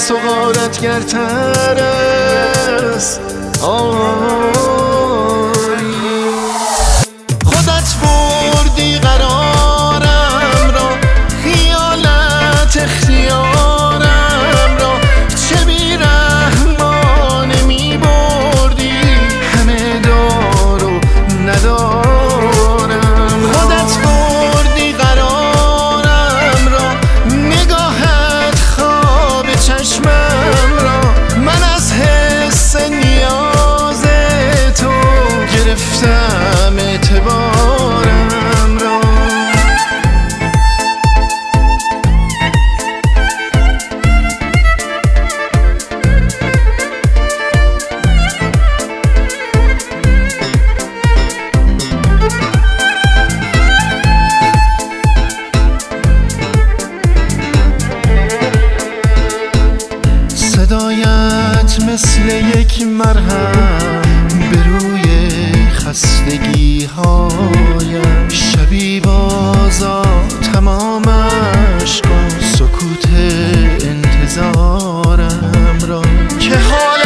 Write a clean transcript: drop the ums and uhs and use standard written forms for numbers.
از تو غارتگرتر است. خودت بردی قرارم را، خیالت اختیارم را، چه بی‌رحمانه می‌بردی همه دار و ندارم. خودت بردی قرارم را، نگاهت خواب چشمم را، من از حس نیاز تو گرفتم اعتبارم را. صدایت مثل یک مرهم به روی خستگی هایم، شبی بازا تمامش کن سکوت انتظارم را که حال